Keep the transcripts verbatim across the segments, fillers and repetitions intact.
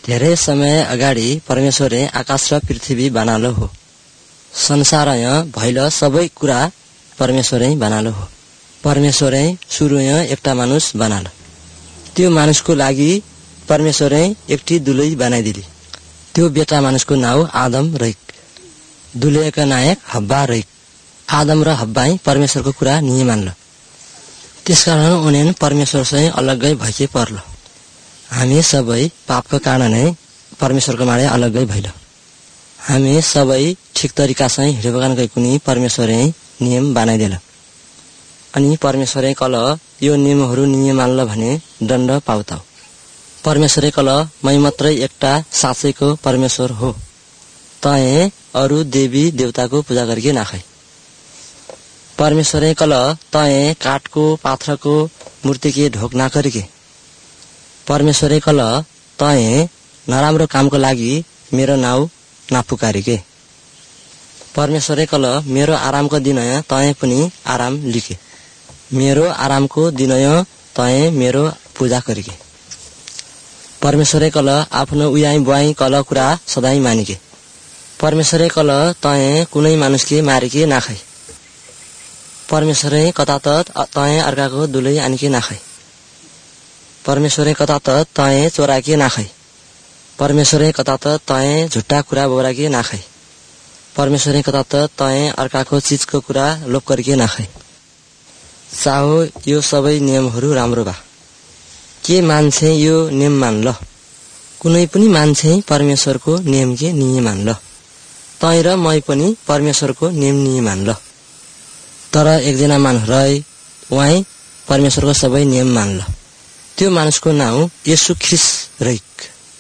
धेरै समय अगाडि परमेश्वरले आकाश र पृथ्वी बनालो हो। संसार भइल सबै कुरा परमेश्वरले बनालो हो। परमेश्वरले सुरुमा एउटा मानुष बनालो। त्यो मानुषको लागि परमेश्वरले एकटी दुलै बनाइदिली। त्यो बेटा मानुषको नाउँ आदम रहिक। दुलैका नायक हब्बा रहिक। आदम र हब्बाई परमेश्वरको कुरा नि मान्लो। त्यसकारण उनीहरु परमेश्वरसँग अलग्गै भएकै पर्लो। हामी सबै पापको कारणले परमेश्वरको माडे अलग्गै भइलो। हामी सबै ठिक तरिकासँग हिँडेको कुनै परमेश्वरले नियम बनाइदियो। अनि परमेश्वरले कल यो नियमहरू नि मान्लो भने दण्ड पाउताउ। परमेश्वरले कल मै मात्रै एउटा साँच्चैको परमेश्वर हो। तँ अरू देवी देवताको पूजा गरिके नाखै। परमेश्वरले कल तँ काठको पाथरको मूर्तिके ढोक नकरिके। परमेश्वरले कल तँ नराम्रो कामको लागि मेरो नाउँ नपुकारिके। परमेश्वरले कल मेरो आरामको दिन तँ पनि आराम लिके। मेरो आरामको दिन तँ मेरो पूजा गरिके। परमेश्वरले कल आफ्नो उयाई बुवाई कल कुरा सधैँ मानिके। परमेश्वरले कल तँ कुनै मानुषले मारिके नाखै। परमेश्वरले कता त तँ अर्काको दुलै आनिके नाखै। परमेश्वरले कता त तँ चोराके नाखै। परमेश्वरले कता त तँ झुट्टा कुरा बोराके नाखै। परमेश्वरले कता त तँ अर्काको चीजको कुरा लोप गरिके नाखै। चाहो यो सबै नियमहरू राम्रो बा। के मान्छे यो नियम मान्ल? कुनै पनि मान्छे परमेश्वरको नियमके नि मान्ल। तँ र मै पनि परमेश्वरको नियम नि मान्ल। तर एकजना मानुष रहे, उहाँ परमेश्वरको सबै नियम मान्ल। त्यो मानुषको नाउँ येशू ख्रिस्ट रहिक।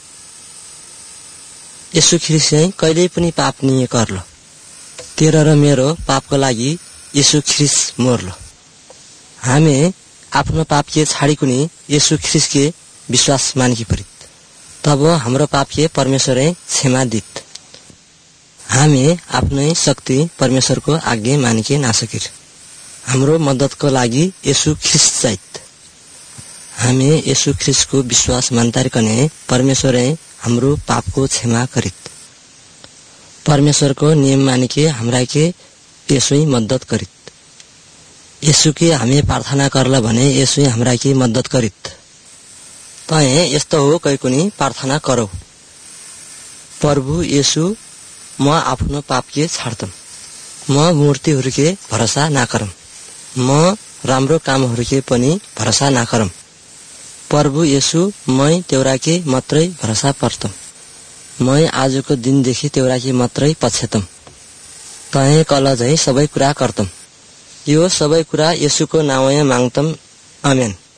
येशू ख्रिस्टले कहिल्यै पनि पाप नि गर्लो। तेरो र मेरो पापको लागि येशू ख्रिस्ट मर्लो। हामी आफ्नो पापके छाडिकुनी येशू ख्रिस्टके विश्वास मानिकी परित। तब हाम्रो पापके परमेश्वरले क्षमा दित। हामी आफ्नै शक्ति परमेश्वरको आज्ञा मानिके नासकिर। हाम्रो मद्दतको लागि येशू ख्रिस्ट चाहित। हामी येशू ख्रिस्टको विश्वास मान्तारिकने परमेश्वरले हाम्रो पापको क्षमा गरित। परमेश्वरको नियम मानिके हाम्राके येशूले मद्दत गरित। येशूके हामी प्रार्थना गर्ला भने येशूले हाम्राके मद्दत गरित। तँ यस्तो हो कहिकुनी प्रार्थना करौ। प्रभु येशू, म आफ्नो पापके छाड्दम। म मूर्तिहरूके भरोसा नगरम। म राम्रो कामहरूके पनि भरोसा नगरम। प्रभु येशू, मै तेउराके मात्रै भरोसा पर्तम। मै आजको दिनदेखि तेउराके मात्रै पछेतम। तँ कल झै सबै कुरा गर्तम। यो सबै कुरा येशूको नाउँमा माग्तम। आमेन।